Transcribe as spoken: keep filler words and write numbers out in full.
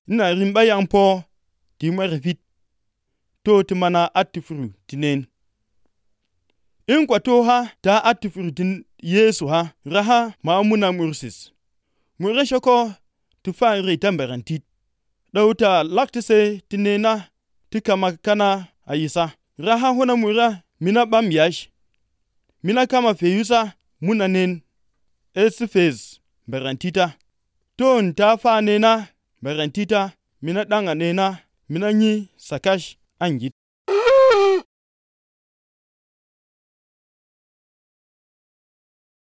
ina rimba yang po ti mwere fit to ti mana ati furu tinen. In kwa to ha ta ati furu tin Yesu ha raha ma muna mursis. Mure shoko tu fa ri tamberen tit. Dauta laktise tinena ti kama kana ayisa. Raha hona mura mina bam yash. Mina kama feyusa muna nen esifez berantita. Ton ta fa nena berantita mina danga nena mina nyi sakash angit.